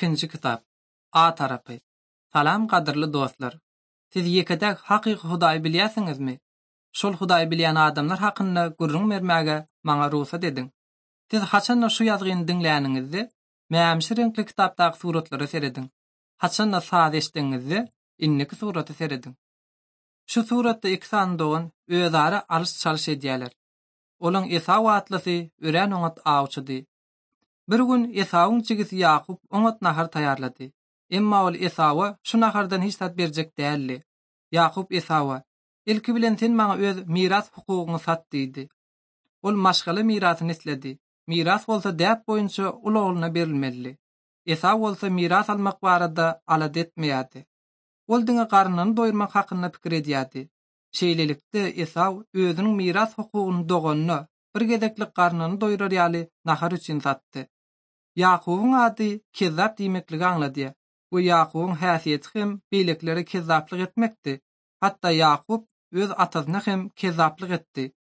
Ikinci kitap. A tarapy. Salam gadyrly dostlar. Siz ýekedek hakyky Hudaý bilýärsiňizmi? Şol Hudaý bilýän adamlar hakynda gurrun bermäge maňa ruhsat ediň. Siz haçan şu ýazgyny diňläningizdi? Mämşi renkli kitapdaky suratlary serediň. Haçan saz eşdiňizdi? Inniki suraty serediň. Şu suratda iki sandoğun özara alış çalış edýärler. Olaň Esaw atlysy ören oňat awçydy. Bir gün Esaw'un çigisi Yakup oňat nahar taýarlady. Emma ol Esaw'a şu nahardan hiç tat berjek däldi. Yakup Esaw'a: "Ilki bilen sen maňa öz miras hukugyny satdydy." Ol maşgaly mirasyny isledi. Miras bolsa däp boýunça ul ogluna berilmeli. Esaw bolsa miras almak barada alad etmeýärdi. Ol diňe garnyny doýurmak hakynda pikir edýärdi. Şeýlelikde Esaw özüniň miras hukugyny doganyna bir gezeklik garnyny doýurar ýaly nahar üçin satdy. Yakubyň ady kezzap diýmekligi aňlady. Bu Yakubyň häsiýeti hem beýleklere kezzaplyk etmekdi. Hatda Yakup öz atasyna hem kezzaplyk etdi.